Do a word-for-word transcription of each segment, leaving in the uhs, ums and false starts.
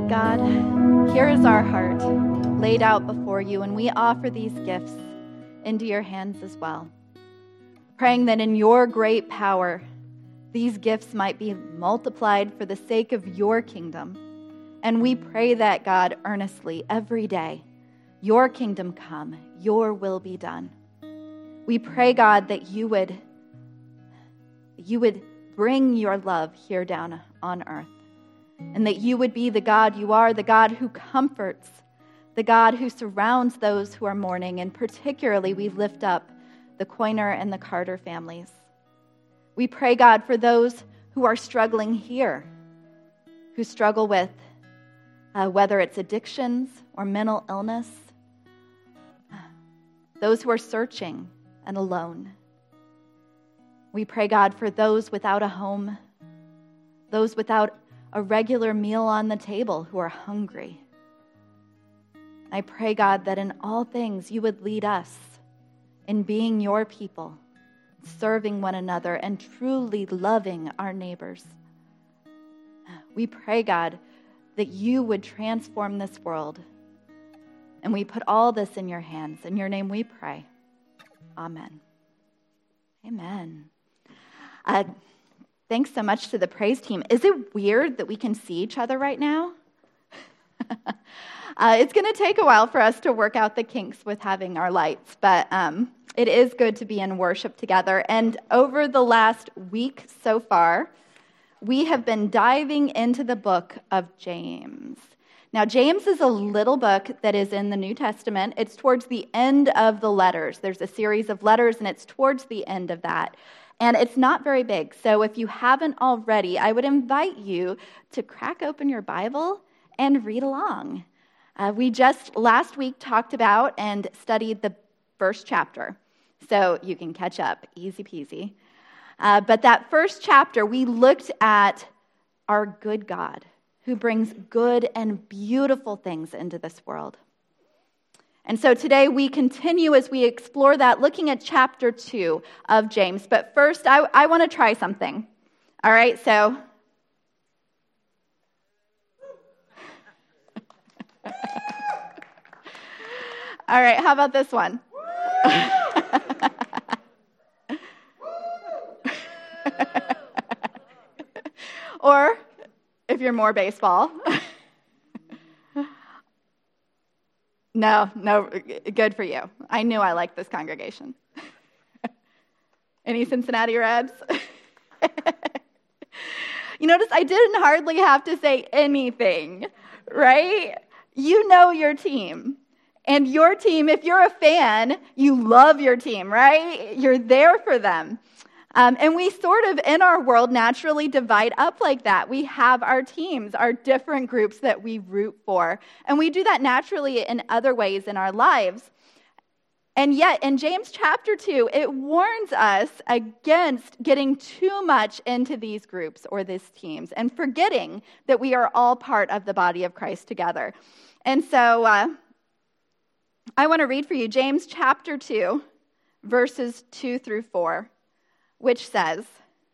God, here is our heart laid out before you, and we offer these gifts into your hands as well, praying that in your great power, these gifts might be multiplied for the sake of your kingdom. And we pray that, God, earnestly every day, your kingdom come, your will be done. We pray, God, that you would, you would bring your love here down on earth, and that you would be the God you are, the God who comforts, the God who surrounds those who are mourning, and particularly we lift up the Coiner and the Carter families. We pray, God, for those who are struggling here, who struggle with uh, whether it's addictions or mental illness, those who are searching and alone. We pray, God, for those without a home, those without a regular meal on the table who are hungry. I pray, God, that in all things you would lead us in being your people, serving one another, and truly loving our neighbors. We pray, God, that you would transform this world. And we put all this in your hands. In your name we pray. Amen. Amen. Uh, thanks so much to the praise team. Is it weird that we can see each other right now? uh, it's going to take a while for us to work out the kinks with having our lights, but um, it is good to be in worship together. And over the last week so far, we have been diving into the book of James. Now, James is a little book that is in the New Testament. It's towards the end of the letters. There's a series of letters, and it's towards the end of that. And it's not very big. So if you haven't already, I would invite you to crack open your Bible and read along. Uh, we just last week talked about and studied the first chapter. So you can catch up, easy peasy. Uh, but that first chapter, we looked at our good God who brings good and beautiful things into this world. And so today we continue as we explore that, looking at chapter two of James. But first, I, I want to try something. All right, so... All right, how about this one? Or, if you're more baseball. No, no, good for you. I knew I liked this congregation. Any Cincinnati Reds? You notice I didn't hardly have to say anything, right? You know your team. And your team, if you're a fan, you love your team, right? You're there for them. Um, and we sort of, in our world, naturally divide up like that. We have our teams, our different groups that we root for. And we do that naturally in other ways in our lives. And yet, in James chapter two, it warns us against getting too much into these groups or these teams and forgetting that we are all part of the body of Christ together. And so uh, I want to read for you James chapter two, verses two through four. Which says,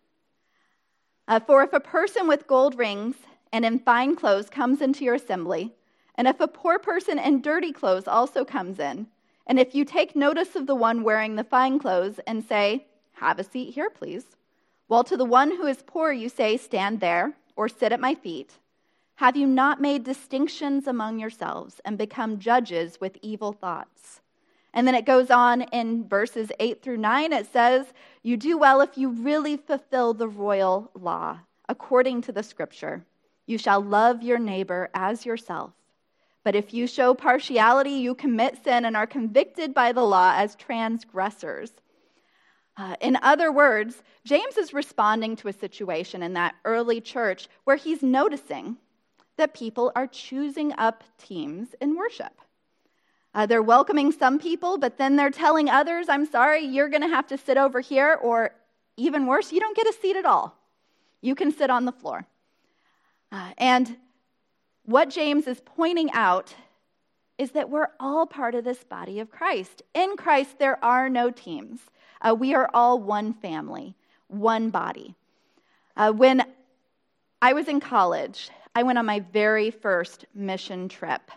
uh, For if a person with gold rings and in fine clothes comes into your assembly, and if a poor person in dirty clothes also comes in, and if you take notice of the one wearing the fine clothes and say, Have a seat here, please, while to the one who is poor you say, Stand there, or sit at my feet, have you not made distinctions among yourselves and become judges with evil thoughts? And then it goes on in verses eight through nine. It says, You do well if you really fulfill the royal law, according to the scripture. You shall love your neighbor as yourself. But if you show partiality, you commit sin and are convicted by the law as transgressors. Uh, in other words, James is responding to a situation in that early church where he's noticing that people are choosing up teams in worship. Uh, they're welcoming some people, but then they're telling others, I'm sorry, you're going to have to sit over here, or even worse, you don't get a seat at all. You can sit on the floor. Uh, and what James is pointing out is that we're all part of this body of Christ. In Christ, there are no teams. Uh, we are all one family, one body. Uh, when I was in college, I went on my very first mission trip.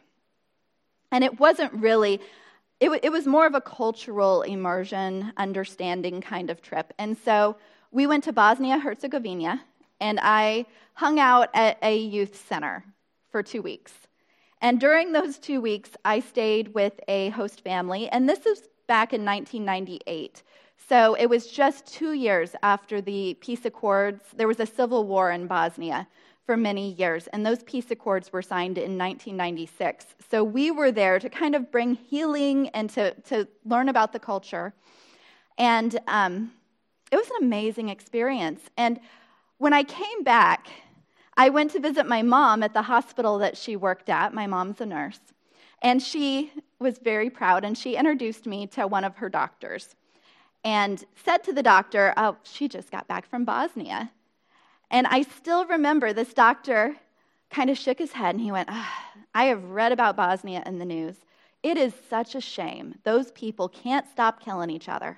And it wasn't really, it, w- it was more of a cultural immersion, understanding kind of trip. And so we went to Bosnia-Herzegovina, and I hung out at a youth center for two weeks. And during those two weeks, I stayed with a host family, and this is back in nineteen ninety-eight. So it was just two years after the peace accords. There was a civil war in Bosnia for many years, and those peace accords were signed in nineteen ninety-six. So we were there to kind of bring healing and to, to learn about the culture. And um, it was an amazing experience. And when I came back, I went to visit my mom at the hospital that she worked at. My mom's a nurse. And she was very proud, and she introduced me to one of her doctors and said to the doctor, oh, she just got back from Bosnia. And I still remember this doctor kind of shook his head, and he went, oh, I have read about Bosnia in the news. It is such a shame. Those people can't stop killing each other.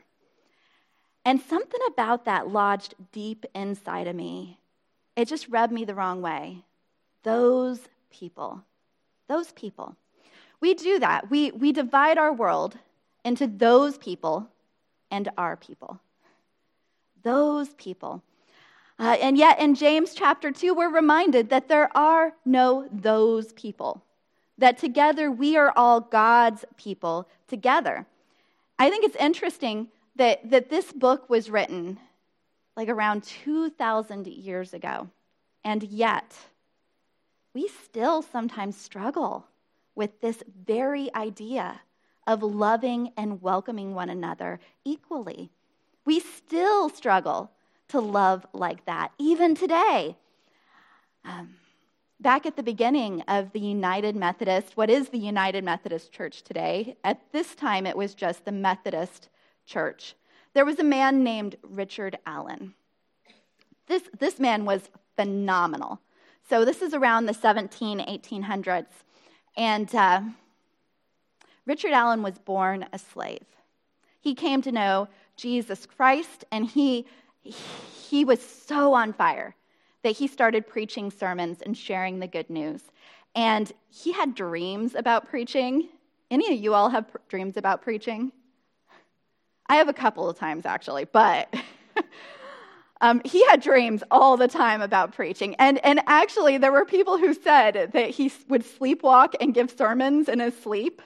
And something about that lodged deep inside of me. It just rubbed me the wrong way. Those people, those people. We do that. We, we divide our world into those people and our people. Those people. Uh, and yet in James chapter two, we're reminded that there are no those people. That together we are all God's people together. I think it's interesting that, that this book was written like around two thousand years ago. And yet, we still sometimes struggle with this very idea of loving and welcoming one another equally. We still struggle to love like that, even today. Um, back at the beginning of the United Methodist, what is the United Methodist Church today? At this time, it was just the Methodist Church. There was a man named Richard Allen. This, this man was phenomenal. So this is around the seventeen, eighteen hundreds. And uh, Richard Allen was born a slave. He came to know Jesus Christ, and he, he was so on fire that he started preaching sermons and sharing the good news. And he had dreams about preaching. Any of you all have pr- dreams about preaching? I have a couple of times, actually, but um, he had dreams all the time about preaching. And, and actually, there were people who said that he would sleepwalk and give sermons in his sleep,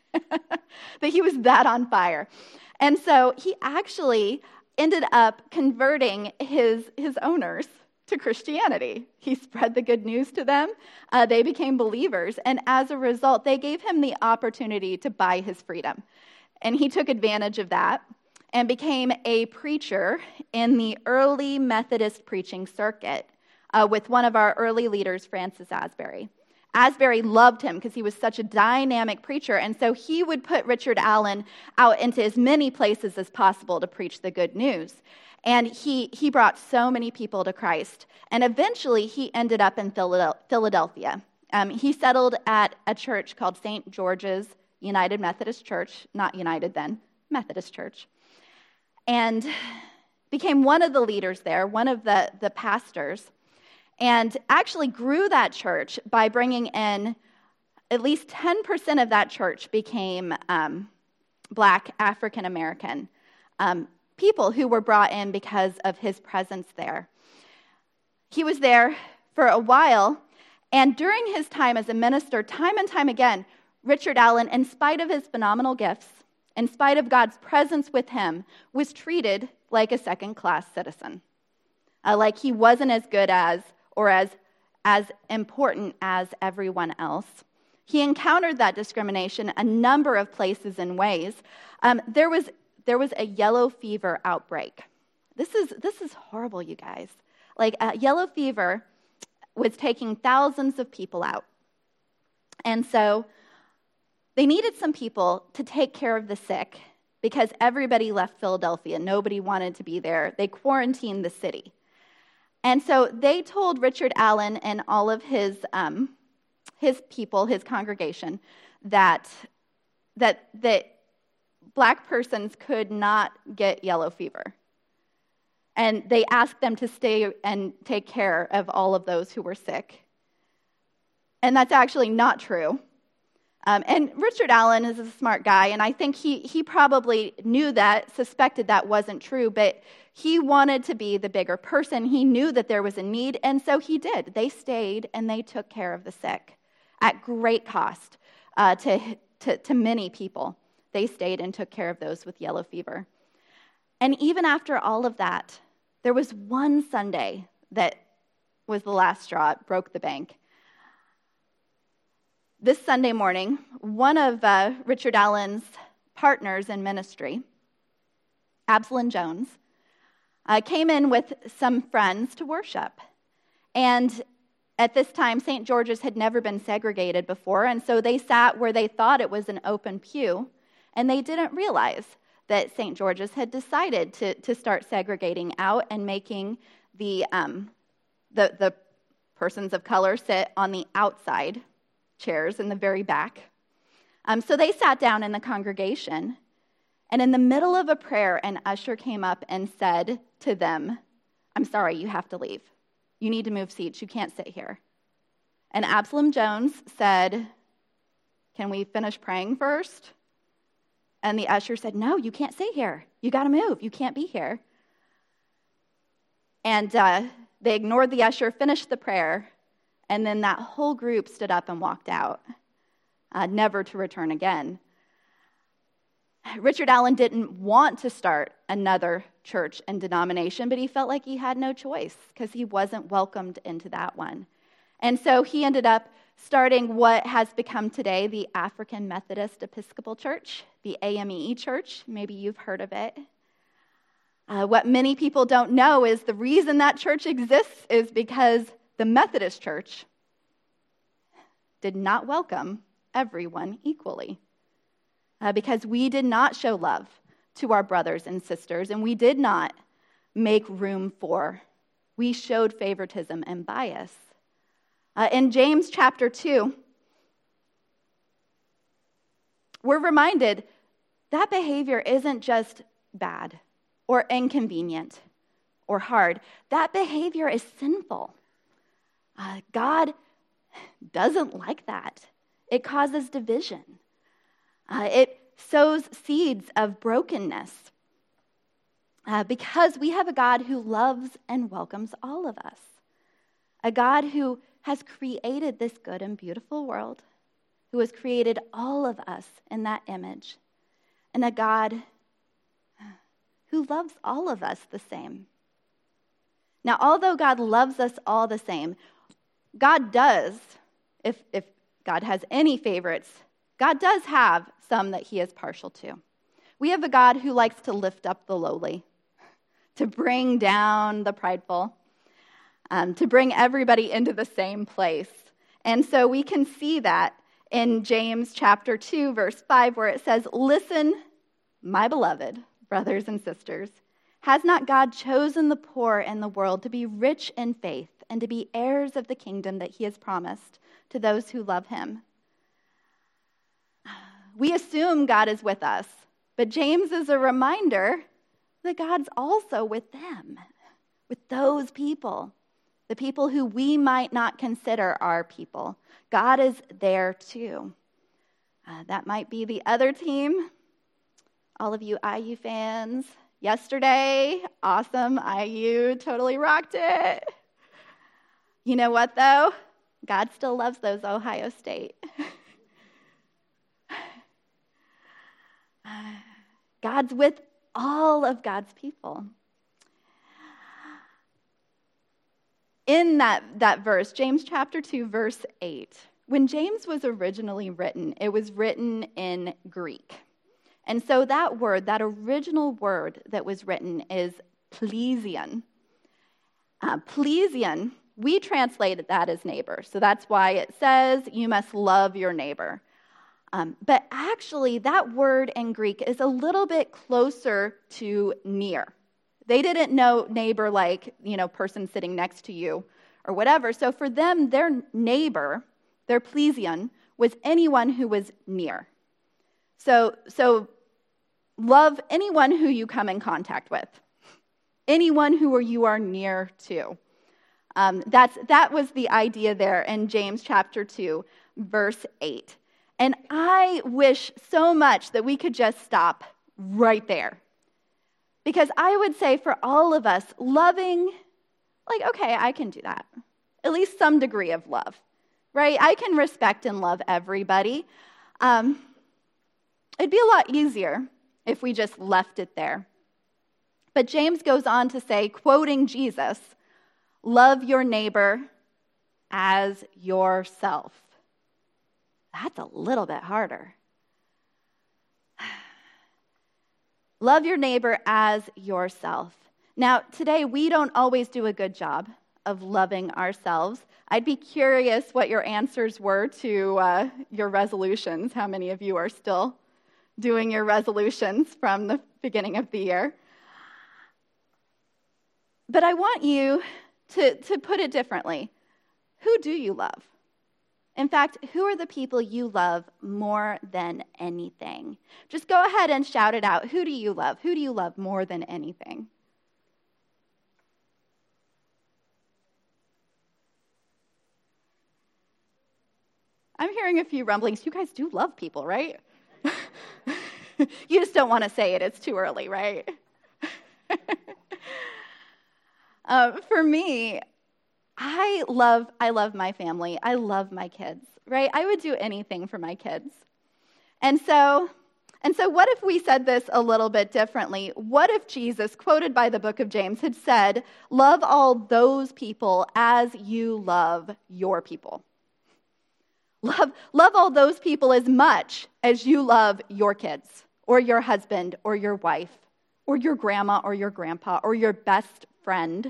that he was that on fire. And so he actually ended up converting his, his owners to Christianity. He spread the good news to them. Uh, they became believers. And as a result, they gave him the opportunity to buy his freedom. And he took advantage of that and became a preacher in the early Methodist preaching circuit uh, with one of our early leaders, Francis Asbury. Asbury loved him because he was such a dynamic preacher, and so he would put Richard Allen out into as many places as possible to preach the good news. And he, he brought so many people to Christ. And eventually, he ended up in Philadelphia. Um, he settled at a church called Saint George's United Methodist Church, not United then, Methodist Church, and became one of the leaders there, one of the, the pastors, and actually grew that church by bringing in at least ten percent of that church became um, Black African-American um, people who were brought in because of his presence there. He was there for a while, and during his time as a minister, time and time again, Richard Allen, in spite of his phenomenal gifts, in spite of God's presence with him, was treated like a second-class citizen, uh, like he wasn't as good as or as, as important as everyone else. He encountered that discrimination a number of places and ways. Um, there was there was a yellow fever outbreak. This is this is horrible, you guys. Like uh, yellow fever was taking thousands of people out, and so they needed some people to take care of the sick because everybody left Philadelphia. Nobody wanted to be there. They quarantined the city. And so they told Richard Allen and all of his um, his people, his congregation, that, that, that Black persons could not get yellow fever. And they asked them to stay and take care of all of those who were sick. And that's actually not true. Um, and Richard Allen is a smart guy, and I think he, he probably knew that, suspected that wasn't true, but he wanted to be the bigger person. He knew that there was a need, and so he did. They stayed, and they took care of the sick at great cost uh, to, to, to many people. They stayed and took care of those with yellow fever. And even after all of that, there was one Sunday that was the last straw. It broke the bank. This Sunday morning, one of uh, Richard Allen's partners in ministry, Absalom Jones, uh, came in with some friends to worship. And at this time, Saint George's had never been segregated before, and so they sat where they thought it was an open pew, and they didn't realize that Saint George's had decided to, to start segregating out and making the, um, the, the persons of color sit on the outside chairs in the very back. Um, so they sat down in the congregation, and in the middle of a prayer, an usher came up and said to them, "I'm sorry, you have to leave. You need to move seats. You can't sit here." And Absalom Jones said, "Can we finish praying first?" And the usher said, "No, you can't sit here. You got to move. You can't be here." And uh, they ignored the usher, finished the prayer, and then that whole group stood up and walked out, uh, never to return again. Richard Allen didn't want to start another church and denomination, but he felt like he had no choice because he wasn't welcomed into that one. And so he ended up starting what has become today the African Methodist Episcopal Church, the A M E E Church. Maybe you've heard of it. Uh, what many people don't know is the reason that church exists is because the Methodist Church did not welcome everyone equally uh, because we did not show love to our brothers and sisters, and we did not make room for. We showed favoritism and bias. Uh, in James chapter two, we're reminded that behavior isn't just bad or inconvenient or hard. That behavior is sinful. Uh, God doesn't like that. It causes division. Uh, it sows seeds of brokenness uh, because we have a God who loves and welcomes all of us, a God who has created this good and beautiful world, who has created all of us in that image, and a God who loves all of us the same. Now, although God loves us all the same, God does, if, if God has any favorites, God does have some that he is partial to. We have a God who likes to lift up the lowly, to bring down the prideful, um, to bring everybody into the same place. And so we can see that in James chapter two, verse five, where it says, "Listen, my beloved brothers and sisters, has not God chosen the poor in the world to be rich in faith and to be heirs of the kingdom that he has promised to those who love him?" We assume God is with us, but James is a reminder that God's also with them, with those people, the people who we might not consider our people. God is there too. Uh, that might be the other team. All of you I U fans, yesterday, awesome, I U totally rocked it. You know what, though? God still loves those Ohio State. God's with all of God's people. In that, that verse, James chapter two, verse eight, when James was originally written, it was written in Greek. And so that word, that original word that was written is plesion. Uh, plesion, we translated that as neighbor. So that's why it says you must love your neighbor. Um, but actually, that word in Greek is a little bit closer to near. They didn't know neighbor like, you know, person sitting next to you or whatever. So for them, their neighbor, their plesion, was anyone who was near. So, so love anyone who you come in contact with, anyone who you are near to. Um, that's that was the idea there in James chapter two, verse eight. And I wish so much that we could just stop right there. Because I would say for all of us, loving, like, okay, I can do that. At least some degree of love, right? I can respect and love everybody. Um, it'd be a lot easier if we just left it there. But James goes on to say, quoting Jesus, love your neighbor as yourself. That's a little bit harder. Love your neighbor as yourself. Now, today we don't always do a good job of loving ourselves. I'd be curious what your answers were to uh, your resolutions. How many of you are still doing your resolutions from the beginning of the year? But I want you to, to put it differently. Who do you love? In fact, who are the people you love more than anything? Just go ahead and shout it out. Who do you love? Who do you love more than anything? I'm hearing a few rumblings. You guys do love people, right? You just don't want to say it. It's too early, right? uh, for me, I love I love my family. I love my kids, right? I would do anything for my kids. And so, and so what if we said this a little bit differently? What if Jesus, quoted by the book of James, had said, love all those people as you love your people? Love, love all those people as much as you love your kids, or your husband, or your wife, or your grandma, or your grandpa, or your best friend.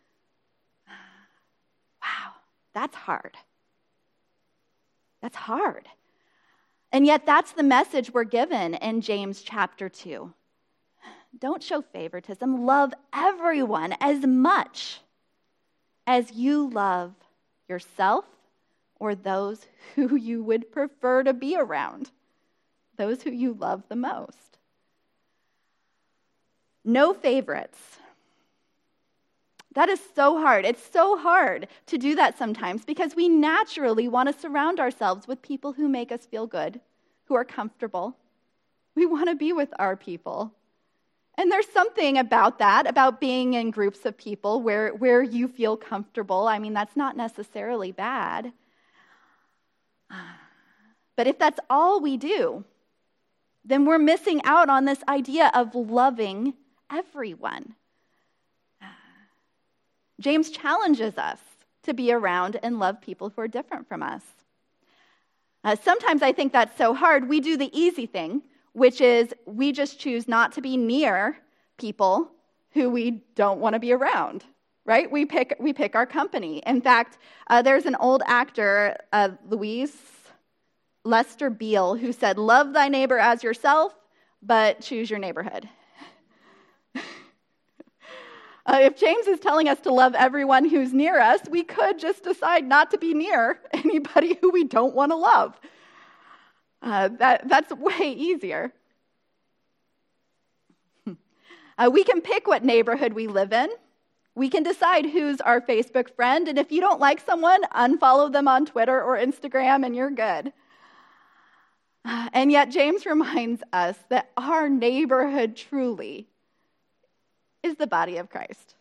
Wow, that's hard. That's hard. And yet that's the message we're given in James chapter two. Don't show favoritism. Love everyone as much as you love yourself or those who you would prefer to be around, those who you love the most. No favorites. That is so hard. It's so hard to do that sometimes because we naturally want to surround ourselves with people who make us feel good, who are comfortable. We want to be with our people. And there's something about that, about being in groups of people where, where you feel comfortable. I mean, that's not necessarily bad. But if that's all we do, then we're missing out on this idea of loving everyone. James challenges us to be around and love people who are different from us. Uh, sometimes I think that's so hard. We do the easy thing, which is we just choose not to be near people who we don't want to be around, right? We pick we pick our company. In fact, uh, there's an old actor, uh, Louise Lester Beale, who said, love thy neighbor as yourself, but choose your neighborhood. Uh, if James is telling us to love everyone who's near us, we could just decide not to be near anybody who we don't want to love. Uh, that, that's way easier. Uh, we can pick what neighborhood we live in. We can decide who's our Facebook friend, and if you don't like someone, unfollow them on Twitter or Instagram, and you're good. Uh, and yet James reminds us that our neighborhood truly is the body of Christ.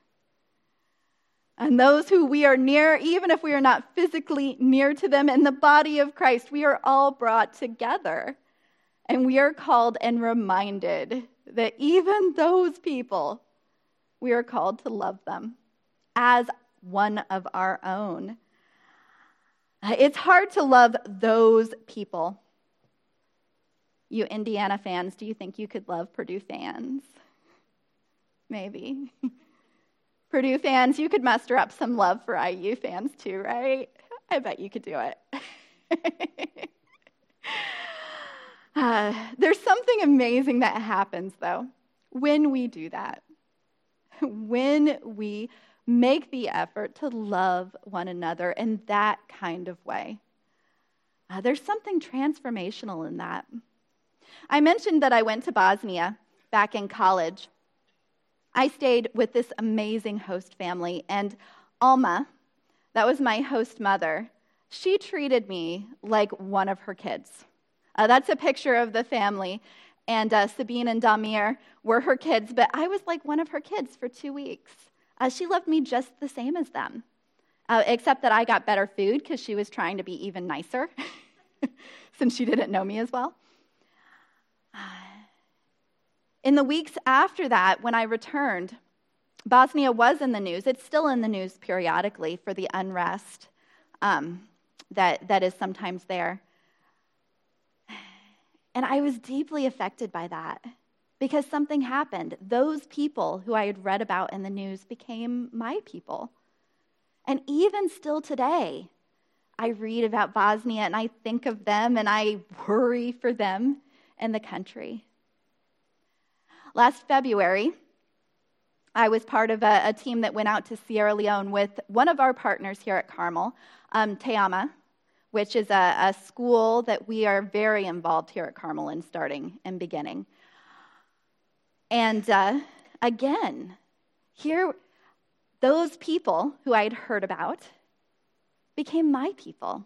And those who we are near, even if we are not physically near to them, in the body of Christ, we are all brought together. And we are called and reminded that even those people, we are called to love them as one of our own. It's hard to love those people. You Indiana fans, do you think you could love Purdue fans? Maybe. Purdue fans, you could muster up some love for I U fans too, right? I bet you could do it. uh, there's something amazing that happens, though, when we do that. When we make the effort to love one another in that kind of way. Uh, there's something transformational in that. I mentioned that I went to Bosnia back in college. I stayed with this amazing host family, and Alma, that was my host mother, she treated me like one of her kids. Uh, that's a picture of the family, and uh, Sabine and Damir were her kids, but I was like one of her kids for two weeks. Uh, she loved me just the same as them, uh, except that I got better food because she was trying to be even nicer since she didn't know me as well. In the weeks after that, when I returned, Bosnia was in the news. It's still in the news periodically for the unrest um, that, that is sometimes there. And I was deeply affected by that because something happened. Those people who I had read about in the news became my people. And even still today, I read about Bosnia and I think of them and I worry for them and the country. Last February, I was part of a, a team that went out to Sierra Leone with one of our partners here at Carmel, um, Teama, which is a, a school that we are very involved here at Carmel in starting and beginning. And uh, again, here, those people who I had heard about became my people.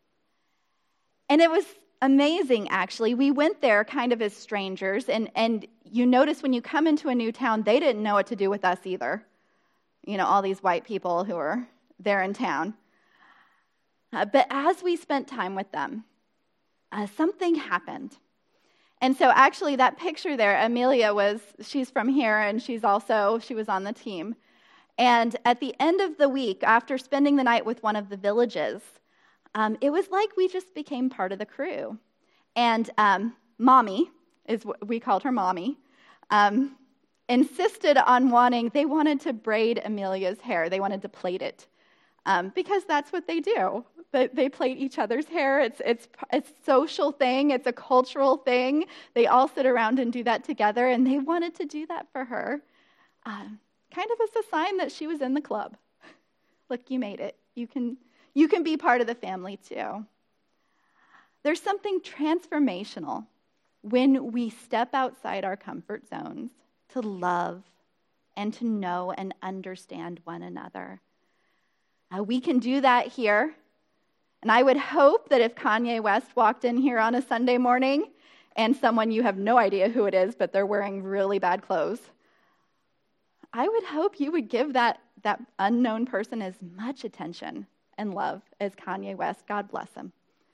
And it was amazing, actually. We went there kind of as strangers, and, and you notice when you come into a new town, they didn't know what to do with us either. You know, all these white people who are there in town. Uh, but as we spent time with them, uh, something happened. And so actually that picture there, Amelia was, she's from here, and she's also, she was on the team. And at the end of the week, after spending the night with one of the villages, Um, it was like we just became part of the crew. And um, Mommy, is what we called her Mommy, um, insisted on wanting, they wanted to braid Amelia's hair. They wanted to plait it um, because that's what they do. They, they plait each other's hair. It's, it's, it's a social thing. It's a cultural thing. They all sit around and do that together, and they wanted to do that for her, um, kind of as a sign that she was in the club. Look, you made it. You can... You can be part of the family too. There's something transformational when we step outside our comfort zones to love and to know and understand one another. Uh, we can do that here. And I would hope that if Kanye West walked in here on a Sunday morning and someone, you have no idea who it is, but they're wearing really bad clothes, I would hope you would give that, that unknown person as much attention and love as Kanye West. God bless him.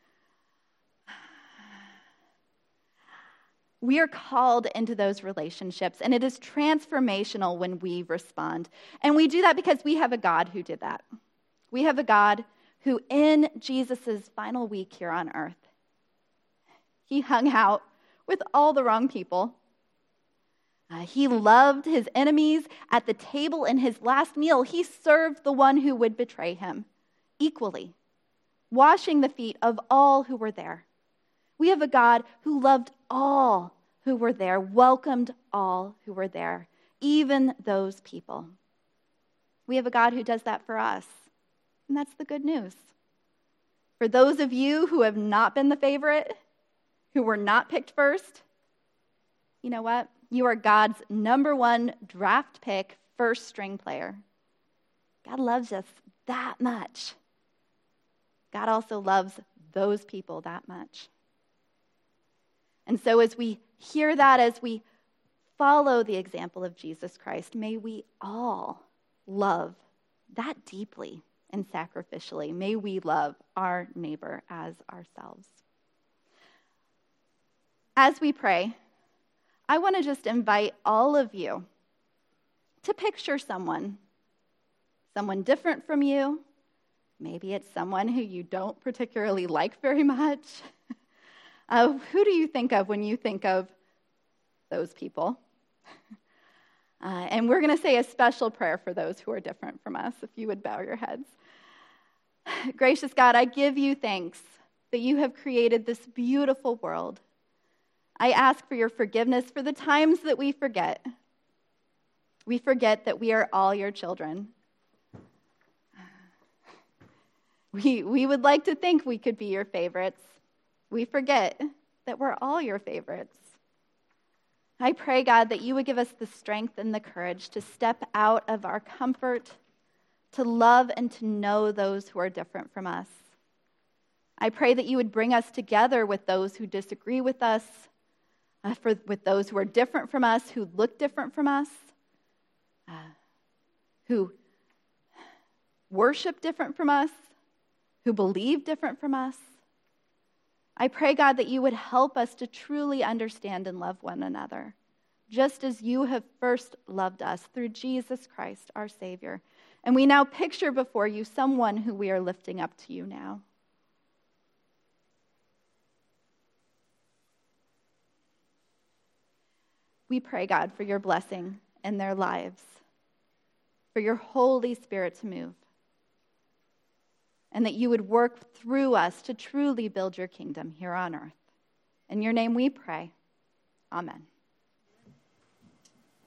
We are called into those relationships, and it is transformational when we respond. And we do that because we have a God who did that. We have a God who, in Jesus' final week here on earth, he hung out with all the wrong people. Uh, he loved his enemies at the table in his last meal. He served the one who would betray him equally, washing the feet of all who were there. We have a God who loved all who were there, welcomed all who were there, even those people. We have a God who does that for us, and that's the good news. For those of you who have not been the favorite, who were not picked first, you know what? You are God's number one draft pick, first string player. God loves us that much. God also loves those people that much. And so as we hear that, as we follow the example of Jesus Christ, may we all love that deeply and sacrificially. May we love our neighbor as ourselves. As we pray, I want to just invite all of you to picture someone, someone different from you. Maybe it's someone who you don't particularly like very much. Uh, who do you think of when you think of those people? Uh, and we're going to say a special prayer for those who are different from us, if you would bow your heads. Gracious God, I give you thanks that you have created this beautiful world. I ask for your forgiveness for the times that we forget. We forget that we are all your children. We, we would like to think we could be your favorites. We forget that we're all your favorites. I pray, God, that you would give us the strength and the courage to step out of our comfort, to love and to know those who are different from us. I pray that you would bring us together with those who disagree with us, uh, for, with those who are different from us, who look different from us, uh, who worship different from us, who believe different from us. I pray, God, that you would help us to truly understand and love one another, just as you have first loved us through Jesus Christ, our Savior. And we now picture before you someone who we are lifting up to you now. We pray, God, for your blessing in their lives, for your Holy Spirit to move, and that you would work through us to truly build your kingdom here on earth. In your name we pray. Amen.